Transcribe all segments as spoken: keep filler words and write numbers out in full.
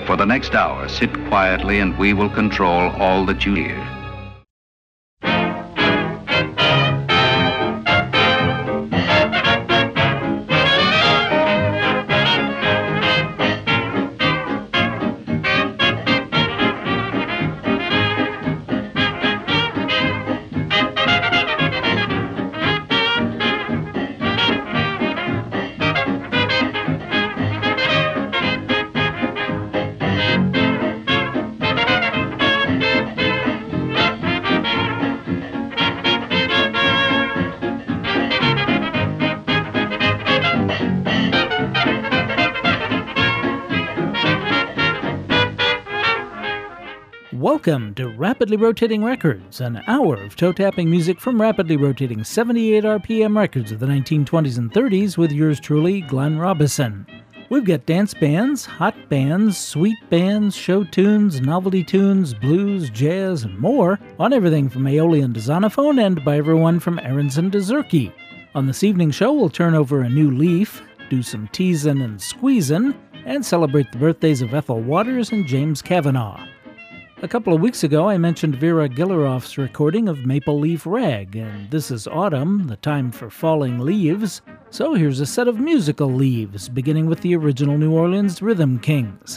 For the next hour, sit quietly and we will control all that you hear. Welcome to Rapidly Rotating Records, an hour of toe-tapping music from rapidly rotating seventy-eight R P M records of the nineteen twenties and thirties with yours truly, Glenn Robison. We've got dance bands, hot bands, sweet bands, show tunes, novelty tunes, blues, jazz, and more on everything from Aeolian to Zonophone and by everyone from Aronson to Zurke. On this evening's show, we'll turn over a new leaf, do some teasin' and squeezin', and celebrate the birthdays of Ethel Waters and James Kavanaugh. A couple of weeks ago, I mentioned Vera Gillaroff's recording of Maple Leaf Rag, and this is autumn, the time for falling leaves, so here's a set of musical leaves, beginning with the original New Orleans Rhythm Kings.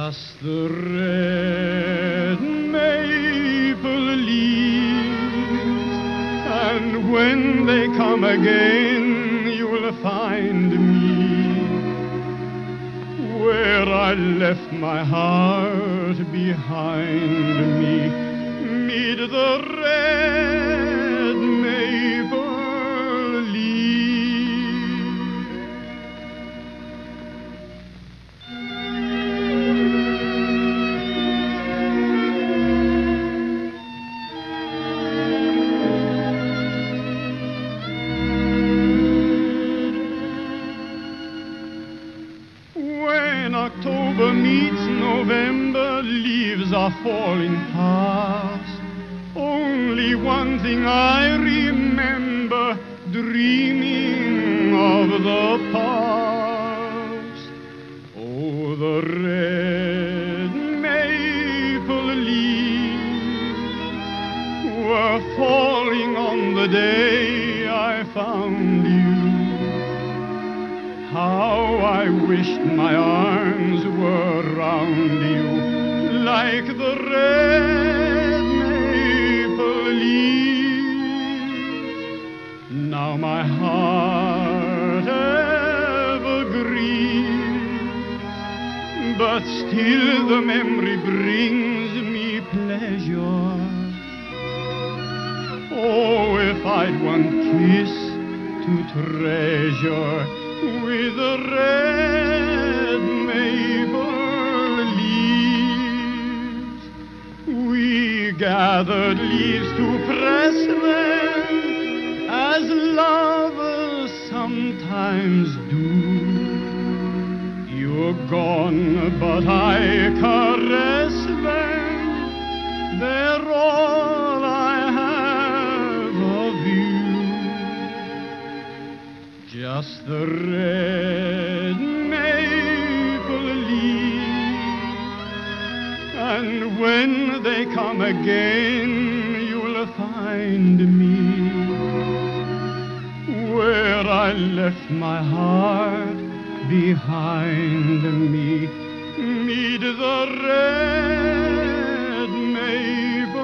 just the red maple leaves, and when they come again, you'll find me where I left my heart behind me, meet the red maple leaf. When October meets November, leaves are falling fast. Only one thing I remember, dreaming of the past. Oh, the red maple leaves were falling on the day I found you. How I wished my arms were round you, like the red maple leaves. Now my heart ever grieves, but still the memory brings me pleasure. Oh, if I'd one kiss to treasure with the red maple leaves. We gathered leaves to press them as lovers sometimes do. You're gone, but I caress them. They're all I have of you. Just the red maple leaves, and when they come again, you'll find me where I left my heart behind me, meet the red maple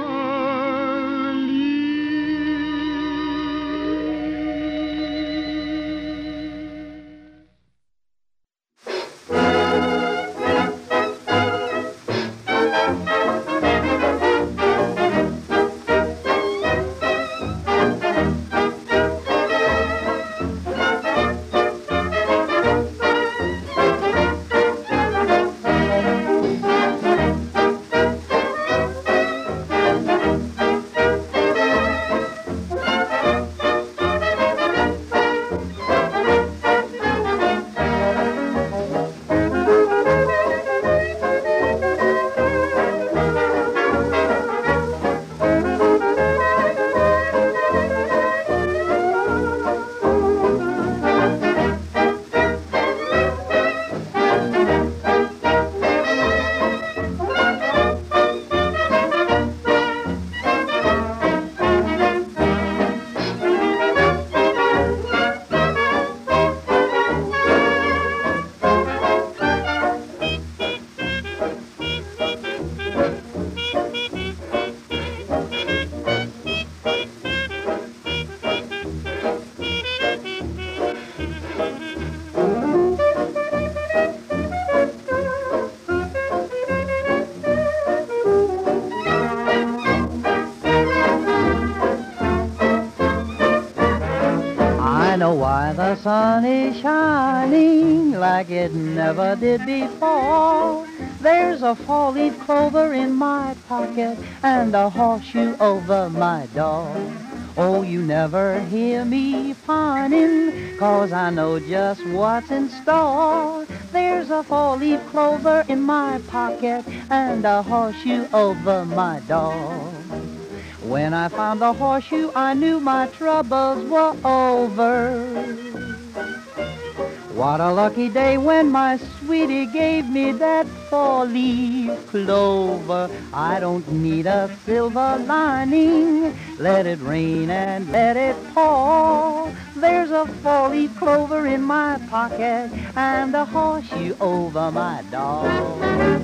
The sun is shining like it never did before. There's a fall-leaf clover in my pocket and a horseshoe over my door. Oh, you never hear me pining, 'cause I know just what's in store. There's a four-leaf clover in my pocket and a horseshoe over my door. When I found the horseshoe, I knew my troubles were over. What a lucky day when my sweetie gave me that four-leaf clover. I don't need a silver lining. Let it rain and let it pour. There's a four-leaf clover in my pocket and a horseshoe over my door.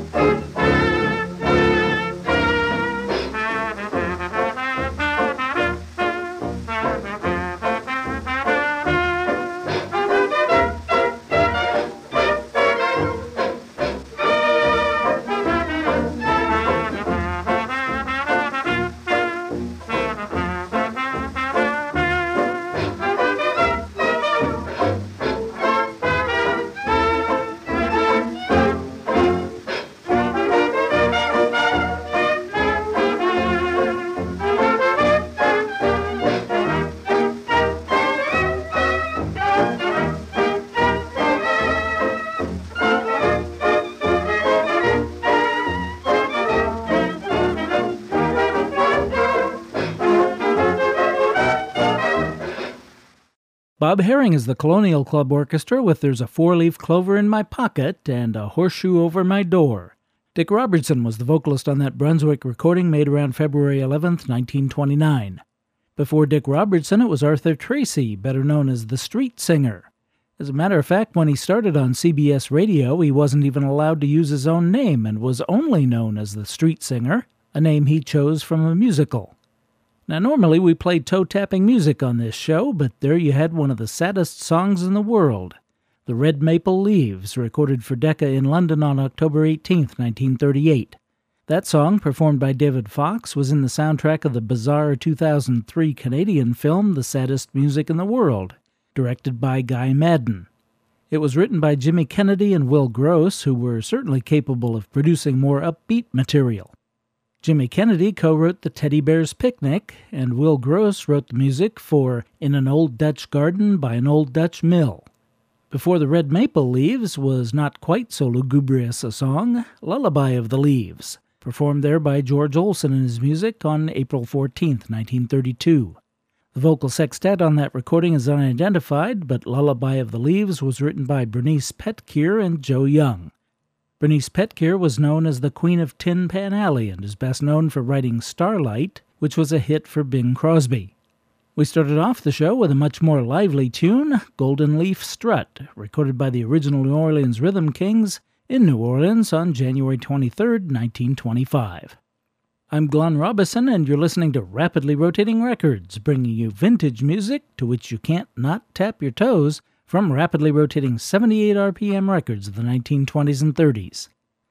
Bob Herring is the Colonial Club Orchestra with There's a Four-Leaf Clover in My Pocket and a Horseshoe Over My Door. Dick Robertson was the vocalist on that Brunswick recording made around February eleventh, nineteen twenty-nine. Before Dick Robertson, it was Arthur Tracy, better known as the Street Singer. As a matter of fact, when he started on C B S Radio, he wasn't even allowed to use his own name and was only known as the Street Singer, a name he chose from a musical. Now, normally we play toe-tapping music on this show, but there you had one of the saddest songs in the world, The Red Maple Leaves, recorded for Decca in London on October eighteenth, nineteen thirty-eight. That song, performed by David Fox, was in the soundtrack of the bizarre two thousand three Canadian film The Saddest Music in the World, directed by Guy Maddin. It was written by Jimmy Kennedy and Will Gross, who were certainly capable of producing more upbeat material. Jimmy Kennedy co-wrote The Teddy Bear's Picnic, and Will Gross wrote the music for In an Old Dutch Garden by an Old Dutch Mill. Before The Red Maple Leaves was not quite so lugubrious a song, Lullaby of the Leaves, performed there by George Olsen and his music on April fourteenth, nineteen thirty-two. The vocal sextet on that recording is unidentified, but Lullaby of the Leaves was written by Bernice Petkeer and Joe Young. Bernice Petkeer was known as the Queen of Tin Pan Alley and is best known for writing Starlight, which was a hit for Bing Crosby. We started off the show with a much more lively tune, Golden Leaf Strut, recorded by the original New Orleans Rhythm Kings in New Orleans on January twenty-third, nineteen twenty-five. I'm Glenn Robison, and you're listening to Rapidly Rotating Records, bringing you vintage music to which you can't not tap your toes, from rapidly rotating seventy-eight R P M records of the nineteen twenties and thirties.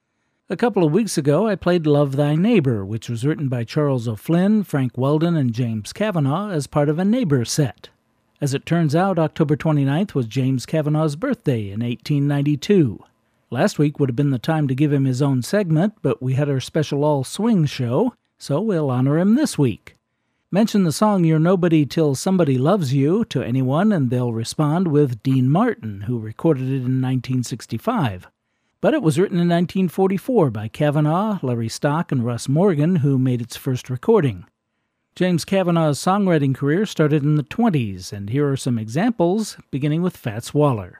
A couple of weeks ago, I played Love Thy Neighbor, which was written by Charles O'Flynn, Frank Weldon, and James Kavanaugh as part of a Neighbor set. As it turns out, October twenty-ninth was James Kavanaugh's birthday in eighteen ninety-two. Last week would have been the time to give him his own segment, but we had our special all-swing show, so we'll honor him this week. Mention the song You're Nobody Till Somebody Loves You to anyone and they'll respond with Dean Martin, who recorded it in nineteen sixty-five. But it was written in nineteen forty-four by Kavanaugh, Larry Stock, and Russ Morgan, who made its first recording. James Kavanaugh's songwriting career started in the twenties, and here are some examples, beginning with Fats Waller.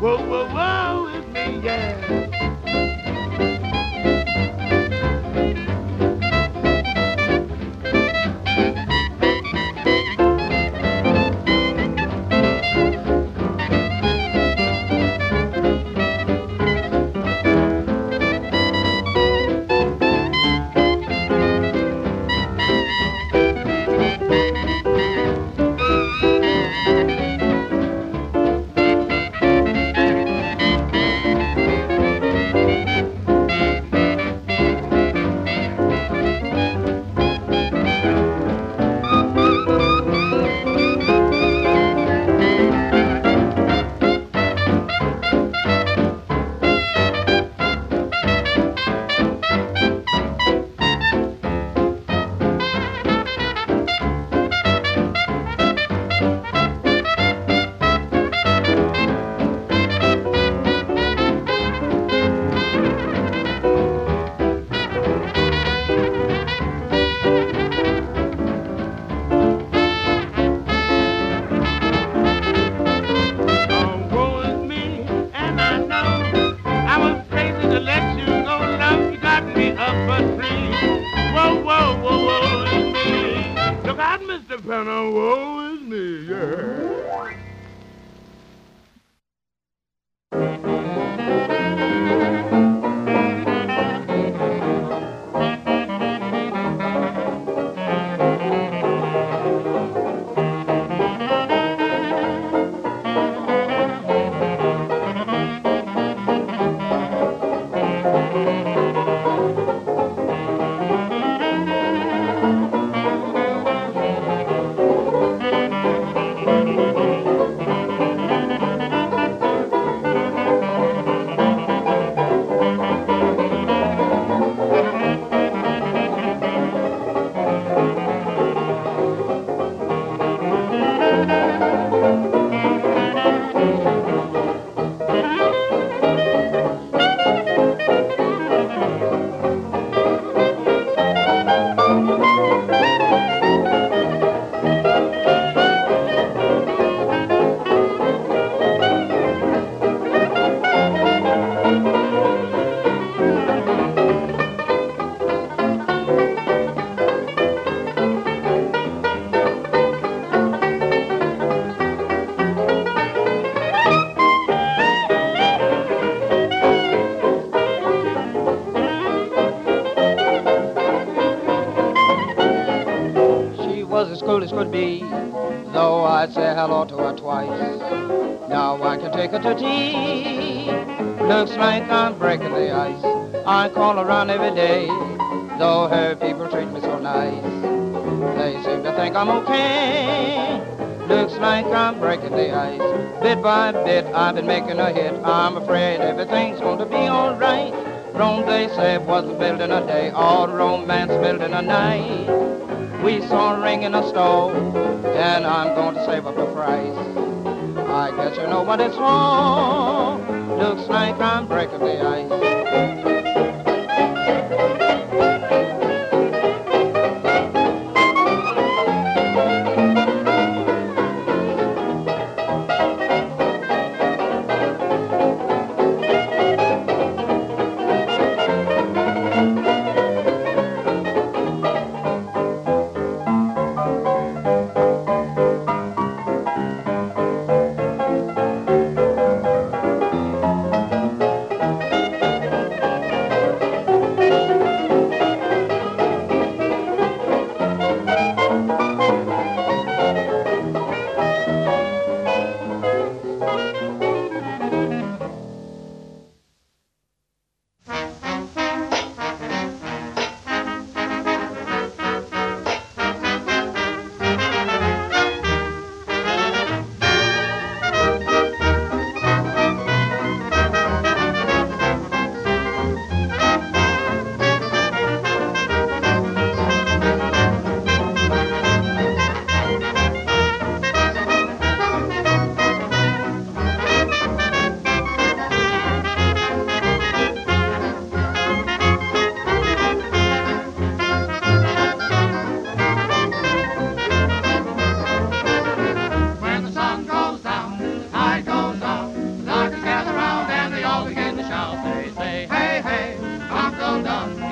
Whoa, whoa, whoa, it's me, yeah. Could be, though I'd say hello to her twice. Now I can take her to tea. Looks like I'm breaking the ice. I call around every day, though her people treat me so nice. They seem to think I'm okay. Looks like I'm breaking the ice. Bit by bit, I've been making a hit. I'm afraid everything's going to be all right. Rome, they say, wasn't built in a day. All romance built in a night. We saw a ring in a stove, and I'm going to save up the price. I guess you know what it's for. Looks like I'm breaking the ice.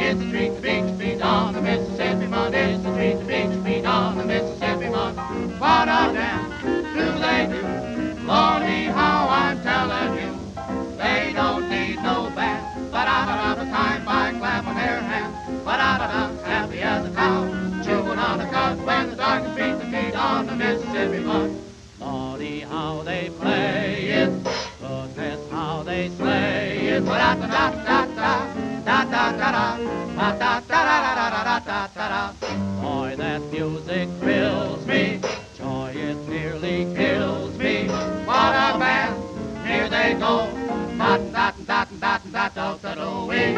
It's a treat to be to be on the Mississippi Mud. It's a treat to be to be on the Mississippi Mud. What a dance do they do? Lordy, how I'm telling you. They don't need no band. Ba-da-da-da, the time by clapping their hands. Ba-da-da-da, happy as a cow, chewing on a cud when the darkest beat the feet on the Mississippi Mud. Lordy, how they play it. Goodness, how they slay it. Ba-da-da-da-da-da, da-da-da-da, ba-da-da-da-da-da-da-da-da. Boy, that music thrills me. Joy, it nearly kills me. What a band, here they go. Da-da-da-da-da-da-da-da-da-wee.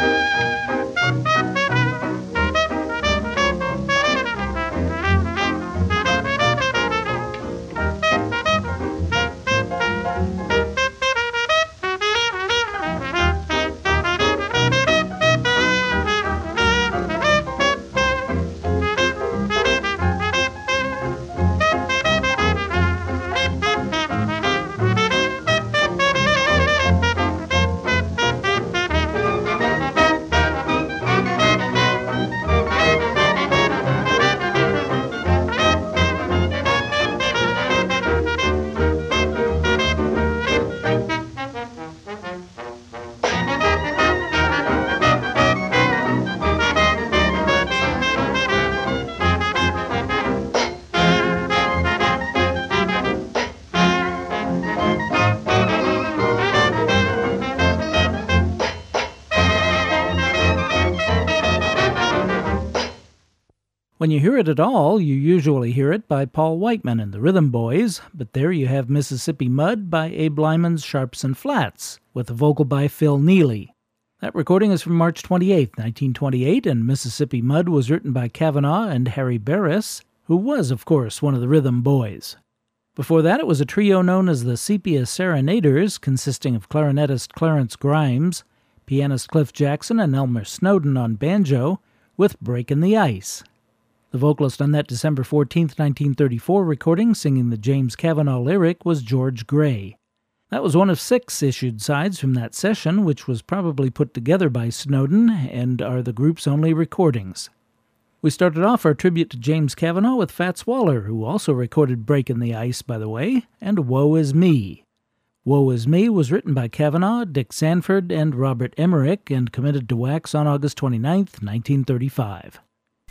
When you hear it at all, you usually hear it by Paul Whiteman and the Rhythm Boys, but there you have Mississippi Mud by Abe Lyman's Sharps and Flats, with a vocal by Phil Neely. That recording is from March twenty-eighth, nineteen twenty-eight, and Mississippi Mud was written by Kavanaugh and Harry Barris, who was, of course, one of the Rhythm Boys. Before that, it was a trio known as the Sepia Serenaders, consisting of clarinetist Clarence Grimes, pianist Cliff Jackson, and Elmer Snowden on banjo, with Breakin' the Ice. The vocalist on that December fourteenth, nineteen thirty-four recording singing the James Kavanaugh lyric was George Gray. That was one of six issued sides from that session, which was probably put together by Snowden and are the group's only recordings. We started off our tribute to James Kavanaugh with Fats Waller, who also recorded Breakin' the Ice, by the way, and Woe Is Me. Woe Is Me was written by Kavanaugh, Dick Sanford, and Robert Emmerich, and committed to wax on August twenty-ninth, nineteen thirty-five.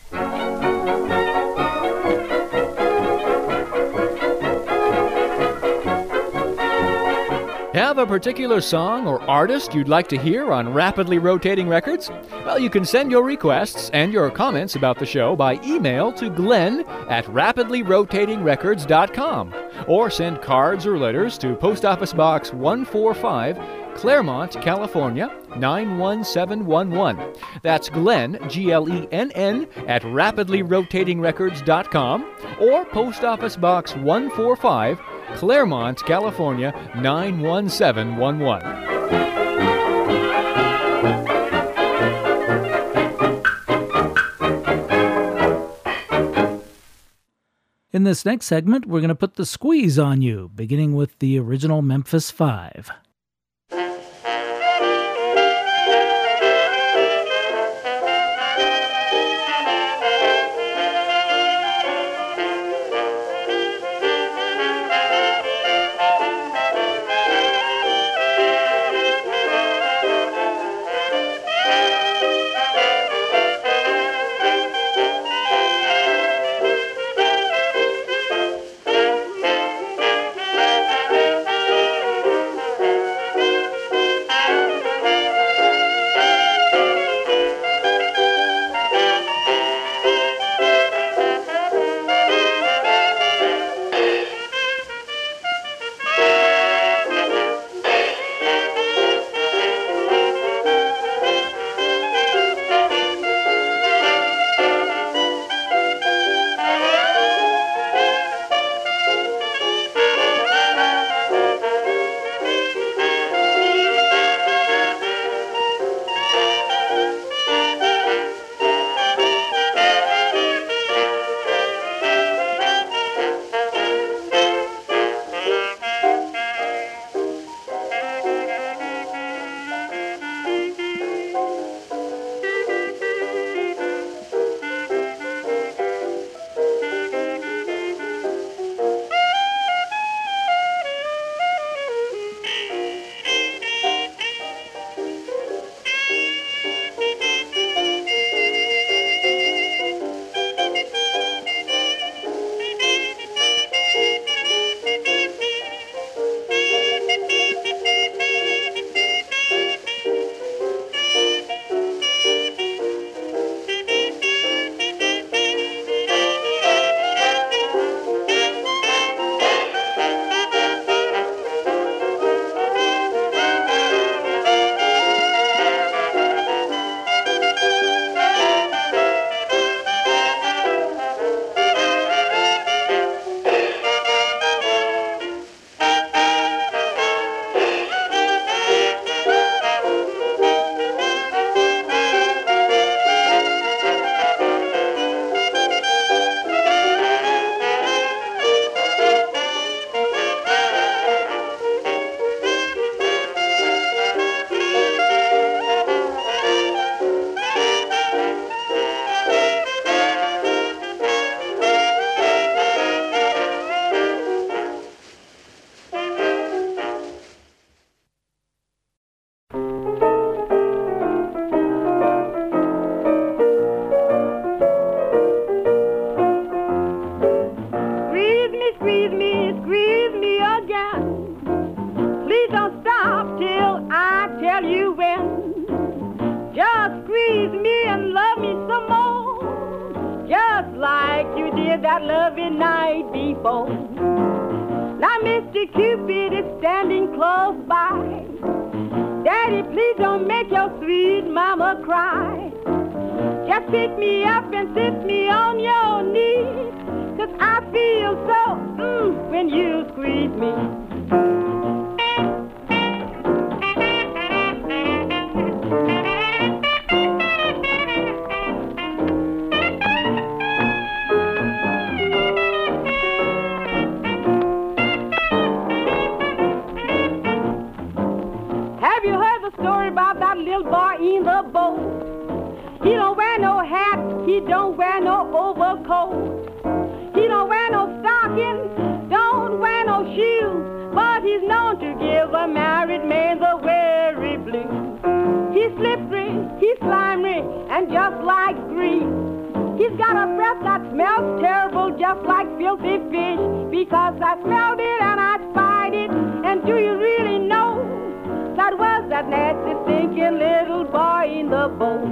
Have a particular song or artist you'd like to hear on Rapidly Rotating Records? Well, you can send your requests and your comments about the show by email to Glenn at rapidly rotating records dot com, or send cards or letters to Post Office Box one forty-five, Claremont, California, nine one seven one one. That's Glenn, G L E N N, at rapidly rotating records dot com, or Post Office Box one forty-five, Claremont, California, nine one seven one one. In this next segment, we're going to put the squeeze on you, beginning with the original Memphis Five. squeeze me and love me some more, just like you did that loving night before. Now Mister Cupid is standing close by. Daddy, please don't make your sweet mama cry. Just pick me up and sit me on your knee, 'cause I feel so mm, when you squeeze me. Have you heard the story about that little boy in the boat? He don't wear no hat, he don't wear no overcoat. He don't wear no stockings, don't wear no shoes, but he's known to give a married man the weary blues. He's slippery, he's slimy, and just like grease. He's got a breath that smells terrible, just like filthy fish, because I smelled it and I spied it. And do you really know that was that nasty, stinking little boy in the boat?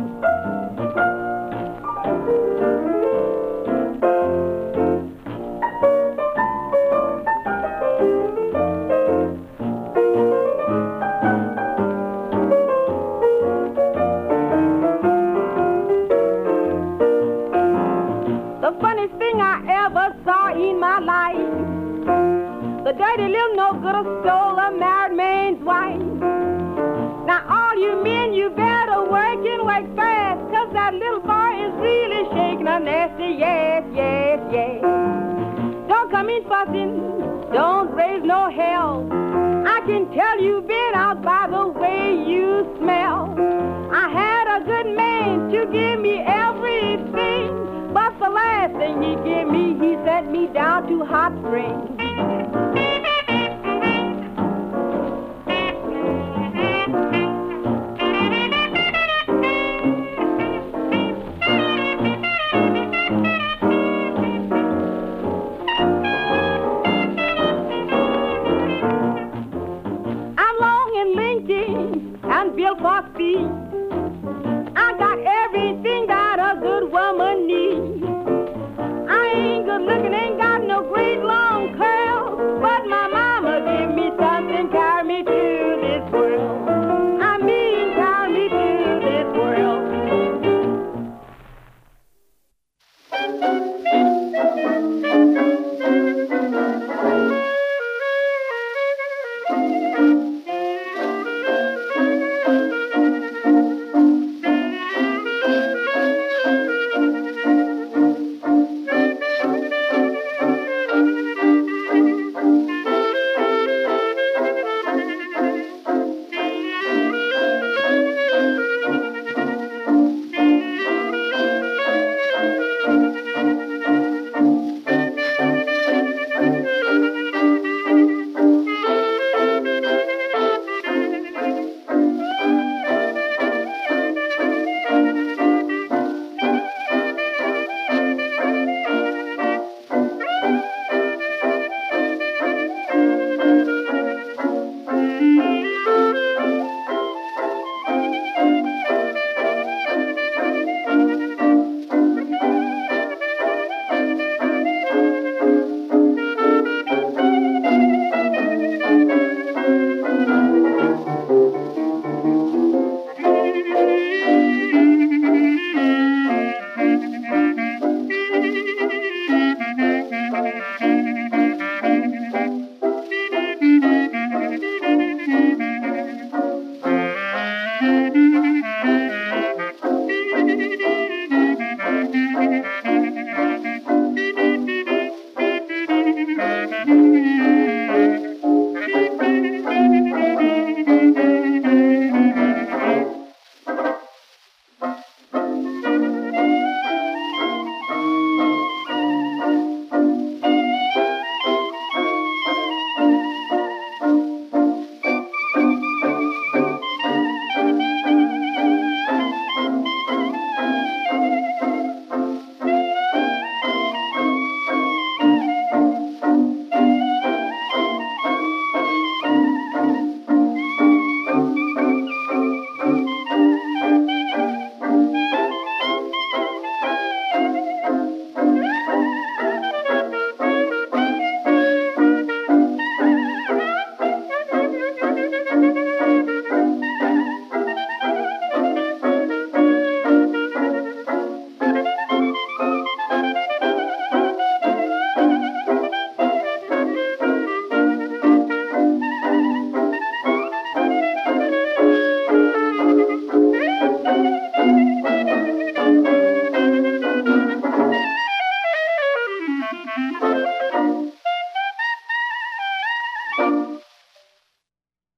The funniest thing I ever saw in my life, the dirty little no-gooder stole a married man's wife. Now all you men, you better work and work fast, 'cause that little boy is really shaking a nasty yes, yes, yes. Don't come in fussing, don't raise no hell. I can tell you've been out by the way you smell. I had a good man to give me everything, but the last thing he gave me, he sent me down to Hot Springs. I'm long and lanky and built for speed. I got everything that a good woman needs. I ain't good looking, ain't got no great long curves.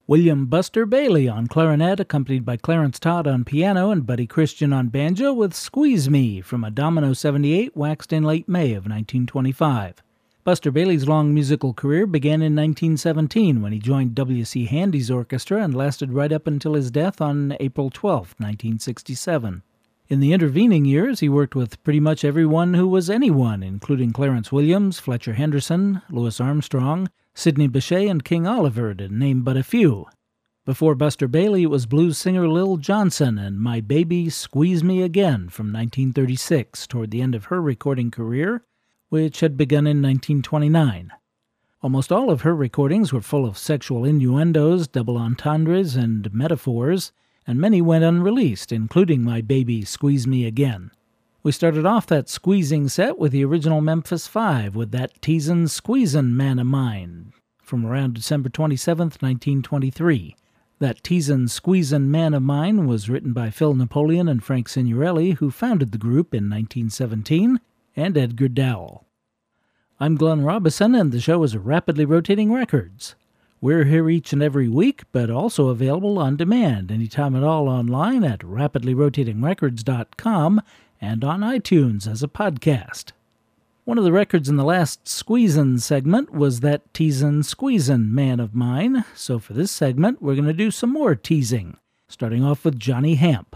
William Buster Bailey on clarinet, accompanied by Clarence Todd on piano and Buddy Christian on banjo, with Squeeze Me from a Domino seventy-eight waxed in late May of nineteen twenty-five. Buster Bailey's long musical career began in nineteen seventeen when he joined W C Handy's orchestra and lasted right up until his death on April twelfth, nineteen sixty-seven. In the intervening years, he worked with pretty much everyone who was anyone, including Clarence Williams, Fletcher Henderson, Louis Armstrong, Sidney Bechet, and King Oliver, to name but a few. Before Buster Bailey, it was blues singer Lil Johnson and My Baby Squeeze Me Again from nineteen thirty-six, toward the end of her recording career, which had begun in nineteen twenty-nine. Almost all of her recordings were full of sexual innuendos, double entendres, and metaphors, and many went unreleased, including My Baby Squeeze Me Again. We started off that squeezing set with the original Memphis Five with that Teasin' Squeezin' Man of Mine from around December twenty-seventh, nineteen twenty-three. That Teasin' Squeezin' Man of Mine was written by Phil Napoleon and Frank Signorelli, who founded the group in nineteen seventeen, and Edgar Dowell. I'm Glenn Robison, and the show is Rapidly Rotating Records. We're here each and every week, but also available on demand anytime at all online at rapidly rotating records dot com and on iTunes as a podcast. One of the records in the last Squeezin' segment was that Teasin' Squeezin' Man of Mine, so for this segment we're going to do some more teasing, starting off with Johnny Hamp.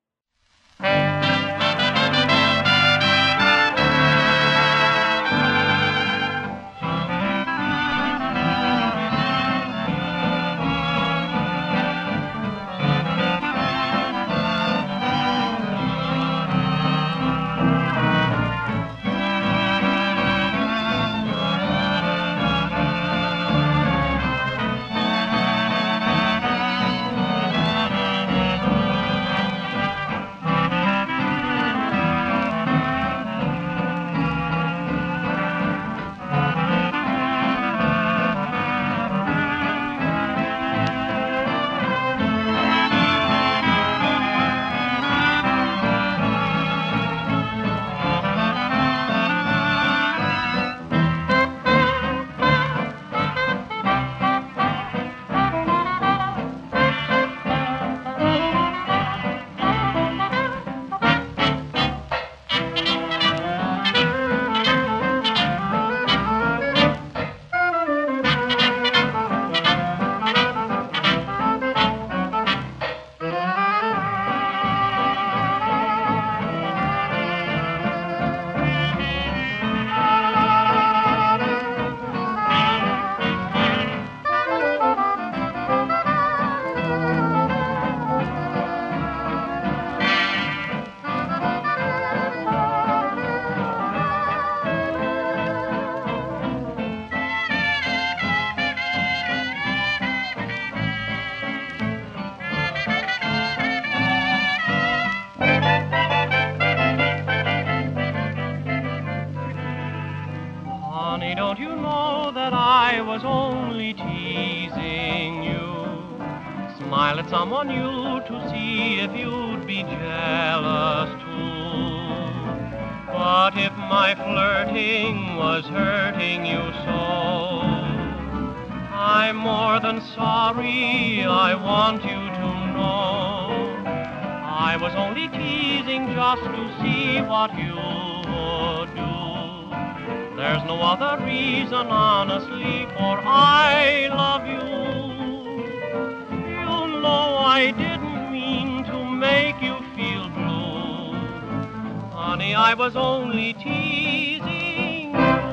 Someone new to see if you'd be jealous too. But if my flirting was hurting you so, I'm more than sorry, I want you to know. I was only teasing just to see what you would do. There's no other reason, honestly, for I love you. No, I didn't mean to make you feel blue. Honey, I was only teasing you.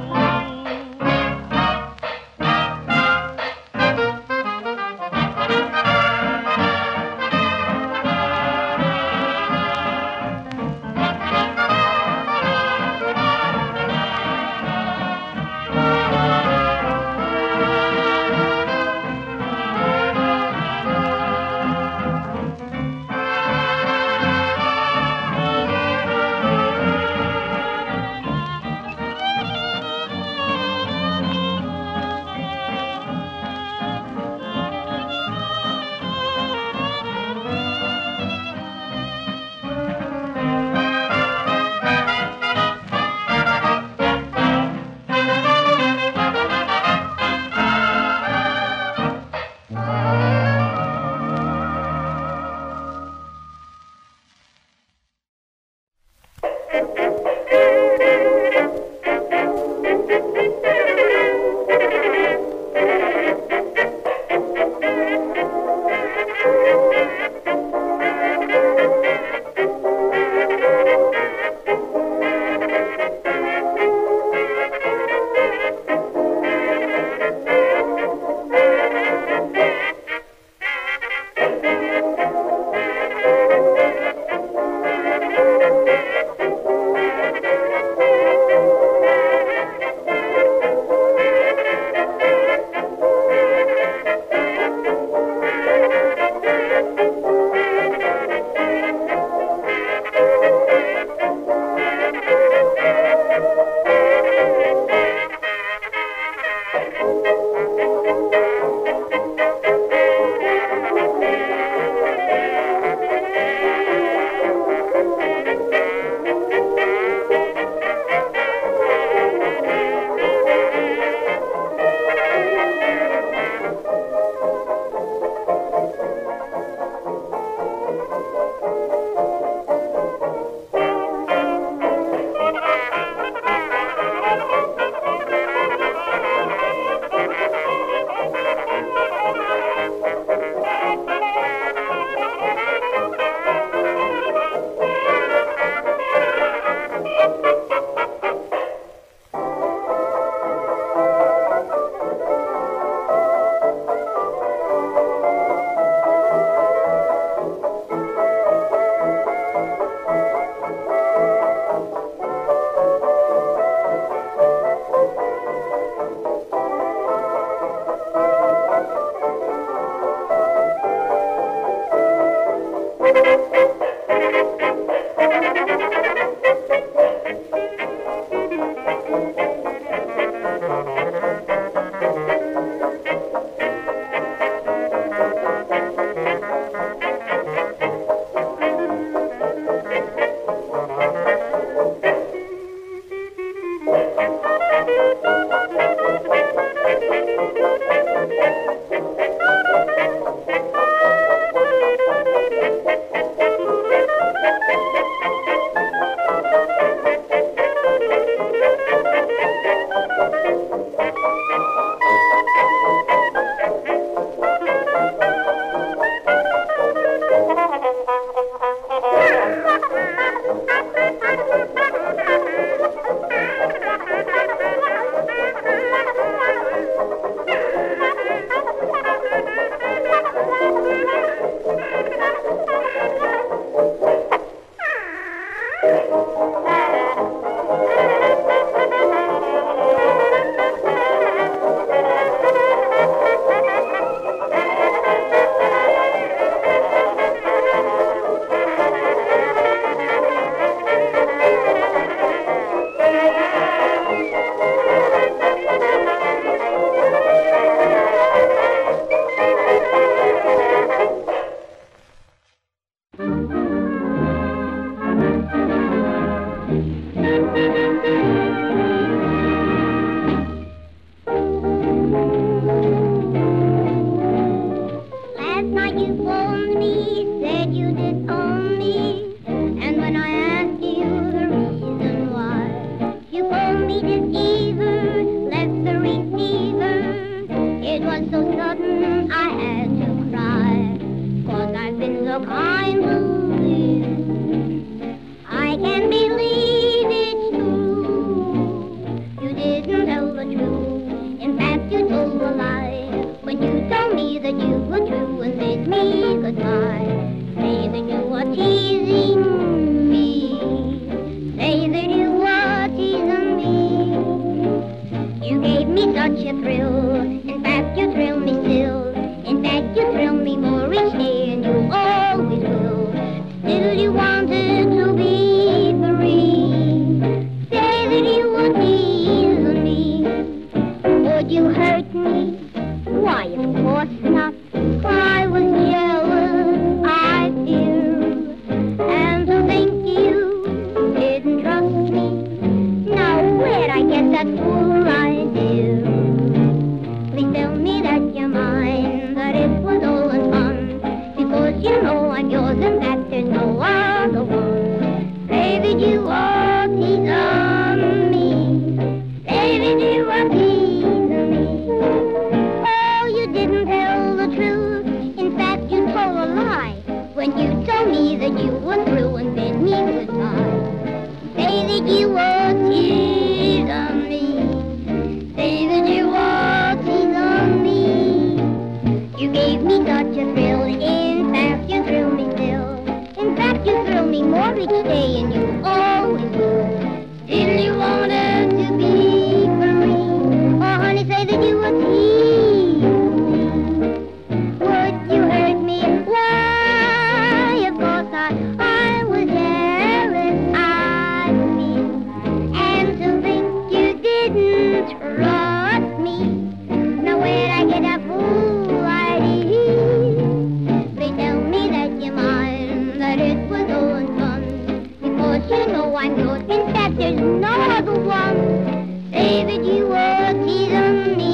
wanted to be free. Say that you would tease me. Would you hurt me? Why, of course not. I was jealous, I fear. And to think you didn't trust me. Now where'd I get that fool idea? Please tell me that you're mine, that it was all in fun. Because you know I'm yours and that there's no other one. Say that you are teasing me. Say that you are teasing me. Oh, you didn't tell the truth. In fact, you told a lie when you told me that you were through and bid me goodbye. Say that you were teasing me. Say that you were teasing me. You gave me such a thrill. In fact, you thrill me still. In fact, you thrill me more each day, and you always will. Still, you wanted to be free. Oh, honey, say that you were teasing me. Would you hurt me? Why, of course I, I was jealous, I feel. And to think you didn't trust me. Now where'd I get that fool idea? They tell me that you're mine, that it was all in fun. Because you know I'm yours, in fact there's no other one. Say that you were teasing me.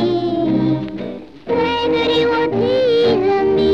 Say that you were teasing me.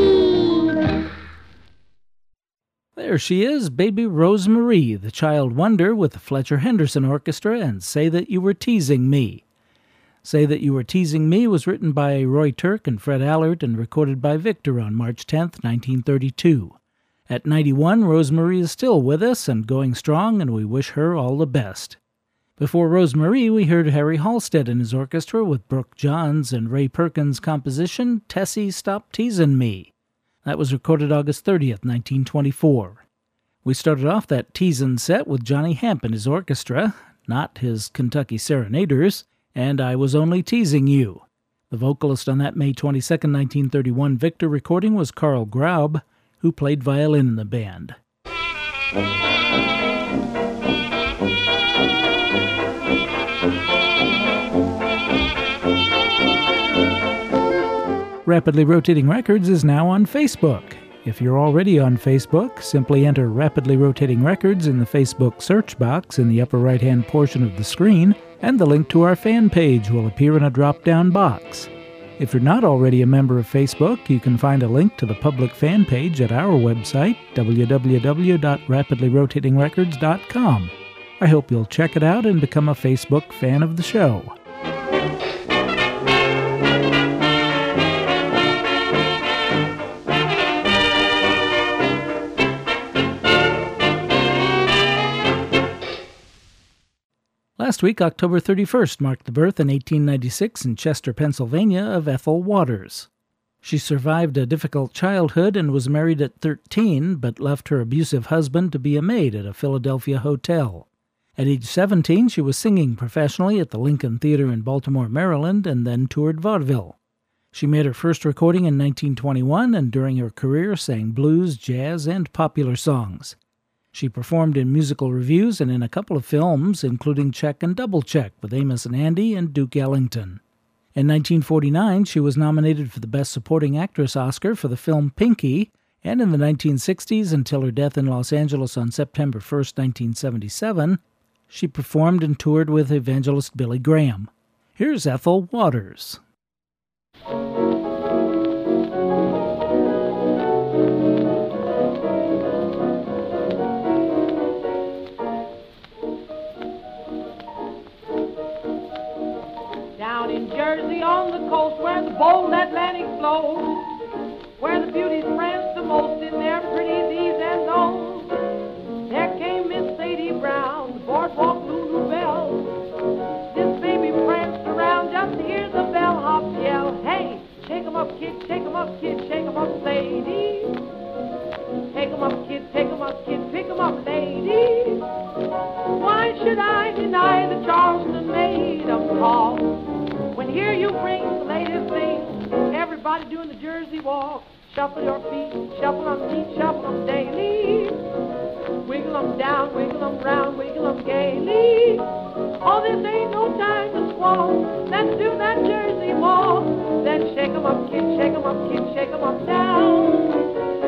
There she is, Baby Rosemarie, the Child Wonder with the Fletcher Henderson Orchestra, and Say That You Were Teasing Me. Say That You Were Teasing Me was written by Roy Turk and Fred Allert and recorded by Victor on March tenth, nineteen thirty-two. At ninety-one, Rosemarie is still with us and going strong, and we wish her all the best. Before Rosemarie, we heard Harry Halstead and his orchestra with Brooke Johns and Ray Perkins' composition, Tessie Stop Teasin' Me. That was recorded August thirtieth, nineteen twenty-four. We started off that teasin' set with Johnny Hemp and his orchestra, not his Kentucky Serenaders, and I Was Only Teasing You. The vocalist on that May twenty-second, nineteen thirty-one Victor recording was Carl Graub, who played violin in the band. Rapidly Rotating Records is now on Facebook. If you're already on Facebook, simply enter Rapidly Rotating Records in the Facebook search box in the upper right-hand portion of the screen, and the link to our fan page will appear in a drop-down box. If you're not already a member of Facebook, you can find a link to the public fan page at our website, w w w dot rapidly rotating records dot com. I hope you'll check it out and become a Facebook fan of the show. Last week, October thirty-first, marked the birth in eighteen ninety-six in Chester, Pennsylvania, of Ethel Waters. She survived a difficult childhood and was married at thirteen, but left her abusive husband to be a maid at a Philadelphia hotel. At age seventeen, she was singing professionally at the Lincoln Theater in Baltimore, Maryland, and then toured vaudeville. She made her first recording in nineteen twenty-one, and during her career sang blues, jazz, and popular songs. She performed in musical revues and in a couple of films, including Check and Double Check with Amos and Andy and Duke Ellington. In nineteen forty-nine, she was nominated for the Best Supporting Actress Oscar for the film Pinky, and in the nineteen sixties, until her death in Los Angeles on September first, nineteen seventy-seven, she performed and toured with evangelist Billy Graham. Here's Ethel Waters. Down in Jersey on the coast where the bold Atlantic flows, where the beauties prance the most in their pretty these and those, there came Miss Sadie Brown, the boardwalk Lulu Bell. This baby pranced around just to hear the bellhops yell, hey, shake 'em up, kid, shake 'em up, kid, shake 'em up, Sadie. Take 'em up, kid, take 'em up, kid, pick 'em up, lady. Why should I deny the Charleston maid of call? When here you bring the latest thing, everybody doing the Jersey walk. Shuffle your feet, shuffle them feet, shuffle them daily. 'em down, wiggle 'em round, wiggle 'em gaily. Oh, this ain't no time to squall. Let's do that Jersey waltz. Then shake 'em up, kid, shake 'em up, kid, shake 'em up down.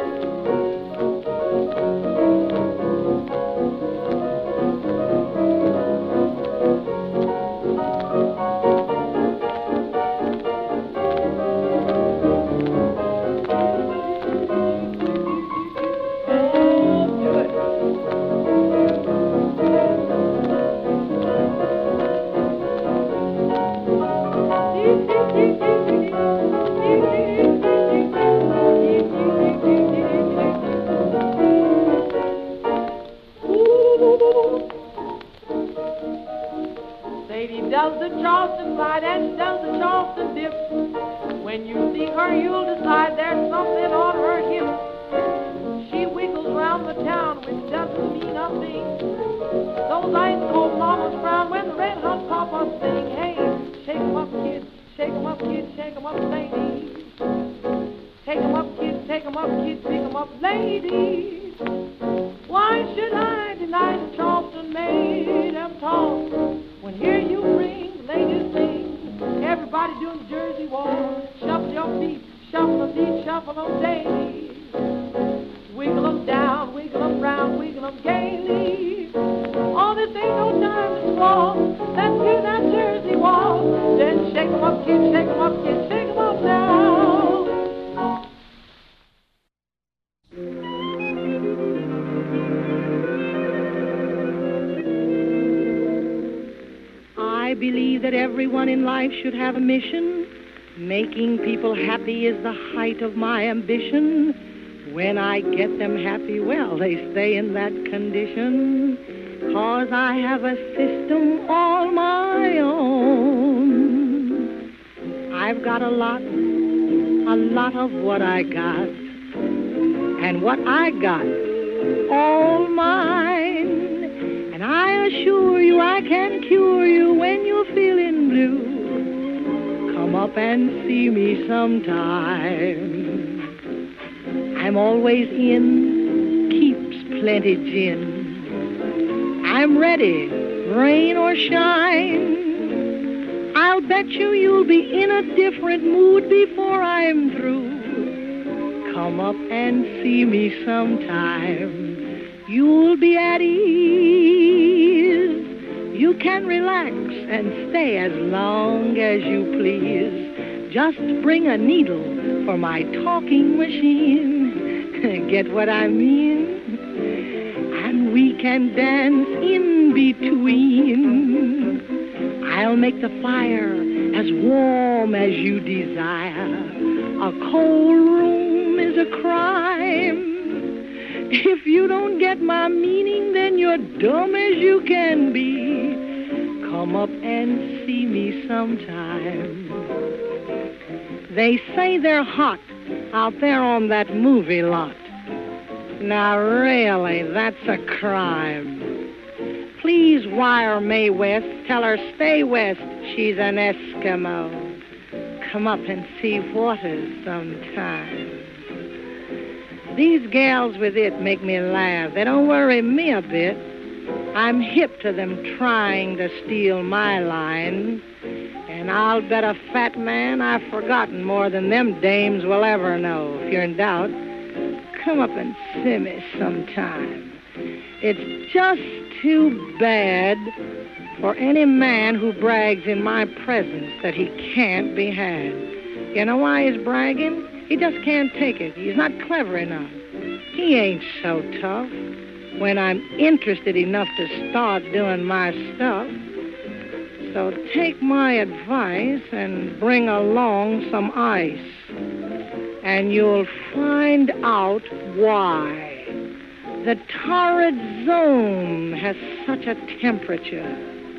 Does the Charleston slide and does the Charleston dip? When you see her, you'll decide there's something on her hip. She wiggles round the town, which doesn't mean a thing. Those ice cold mamas frown when the red hot papas sing. Hey, shake 'em up, kids, shake 'em up, kids, shake 'em up, ladies. Take 'em up, kids, take 'em up, kids, pick 'em up, ladies. Why should I deny the Charleston made them talk? When here you ring, ladies sing, everybody doing the Jersey waltz. Shuffle your feet, shuffle them deep, shuffle them daily. Wiggle them down, wiggle them round, wiggle them gaily. Oh, this ain't no time to squall. Let's do that Jersey waltz. Then shake 'em up, kids, shake 'em up, kids, shake 'em up now. I believe that everyone in life should have a mission. Making people happy is the height of my ambition. When I get them happy, well, they stay in that condition. 'Cause I have a system all my own. I've got a lot, a lot of what I got. And what I got, all mine. And I assure you I can cure you when you're feeling blue. Come up and see me sometime. I'm always in, keeps plenty gin. I'm ready, rain or shine. I'll bet you you'll be in a different mood before I'm through. Come up and see me sometime. You'll be at ease. You can relax and stay as long as you please. Just bring a needle for my talking machine. Get what I mean? And we can dance in between. I'll make the fire as warm as you desire. A cold room is a crime. If you don't get my meaning, then you're dumb as you can be. Come up and see me sometime. They say they're hot out there on that movie lot. Now really, that's a crime. Please wire Mae West, tell her stay west, she's an Eskimo. Come up and see Waters sometime. These gals with it make me laugh. They don't worry me a bit. I'm hip to them trying to steal my line. And I'll bet a fat man I've forgotten more than them dames will ever know. If you're in doubt, come up and see me sometime. It's just too bad for any man who brags in my presence that he can't be had. You know why he's bragging? He just can't take it. He's not clever enough. He ain't so tough when I'm interested enough to start doing my stuff. So take my advice and bring along some ice. And you'll find out why the torrid zone has such a temperature.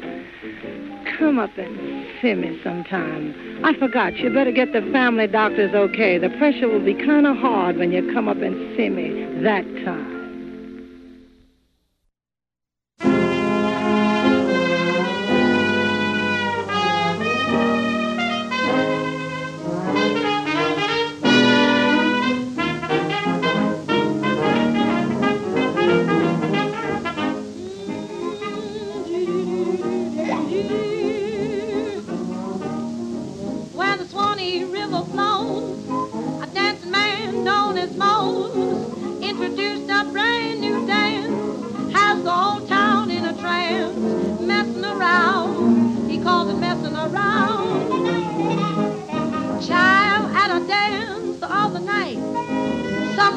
Come up and see me sometime. I forgot, you better get the family doctor's okay. The pressure will be kind of hard when you come up and see me that time.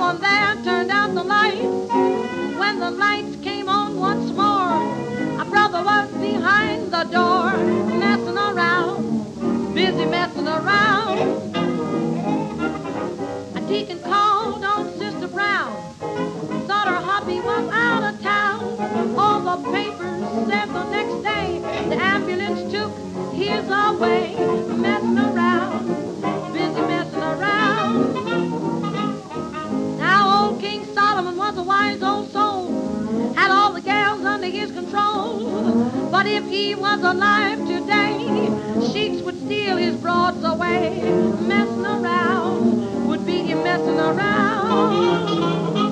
on there turned out the lights. When the lights came on once more, our brother was behind the door, messing around, busy messing around. A deacon called on Sister Brown, thought her hubby was out of town. All the papers said the next day the ambulance took his away, messing around, busy messing around. Now old King Solomon was a wise old soul, had all the gals under his control. But if he was alive today, sheiks would steal his broads away. Messing around would be him messing around.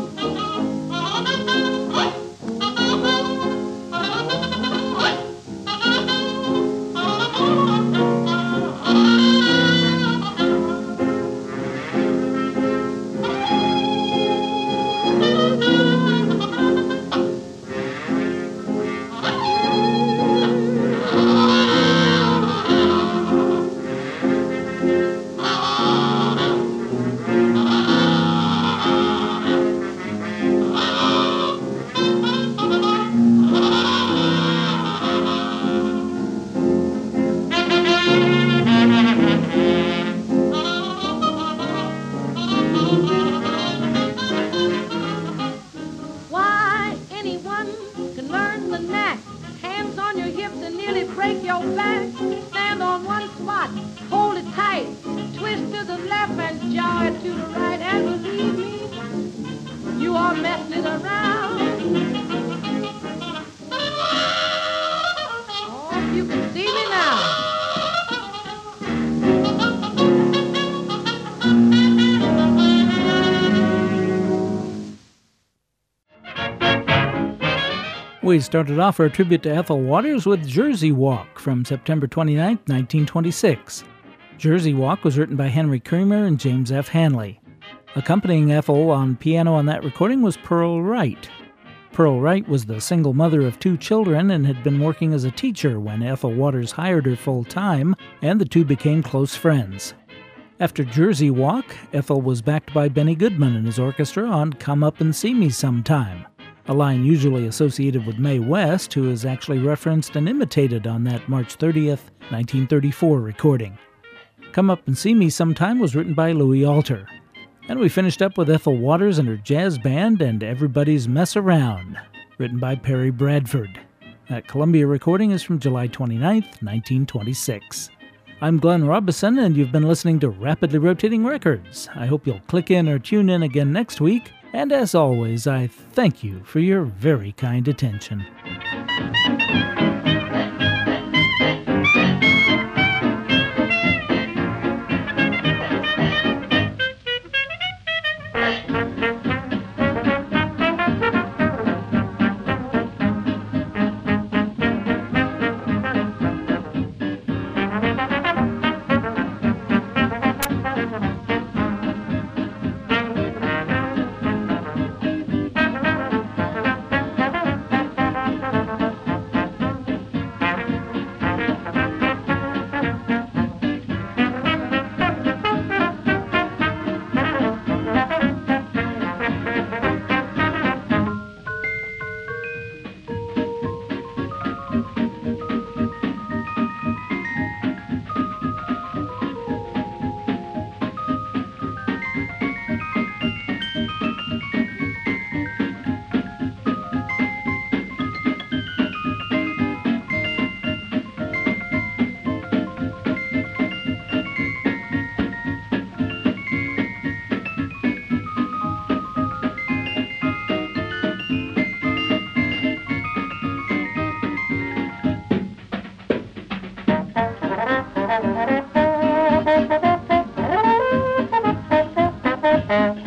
We started off our tribute to Ethel Waters with Jersey Walk from September twenty-ninth, nineteen twenty-six. Jersey Walk was written by Henry Creamer and James F. Hanley. Accompanying Ethel on piano on that recording was Pearl Wright. Pearl Wright was the single mother of two children and had been working as a teacher when Ethel Waters hired her full-time, and the two became close friends. After Jersey Walk, Ethel was backed by Benny Goodman and his orchestra on Come Up and See Me Sometime, a line usually associated with Mae West, who is actually referenced and imitated on that March thirtieth, nineteen thirty-four recording. Come Up and See Me Sometime was written by Louis Alter. And we finished up with Ethel Waters and her jazz band and Everybody's Mess Around, written by Perry Bradford. That Columbia recording is from July twenty-ninth, nineteen twenty-six. I'm Glenn Robison, and you've been listening to Rapidly Rotating Records. I hope you'll click in or tune in again next week. And as always, I thank you for your very kind attention.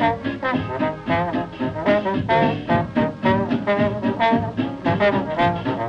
Thank you.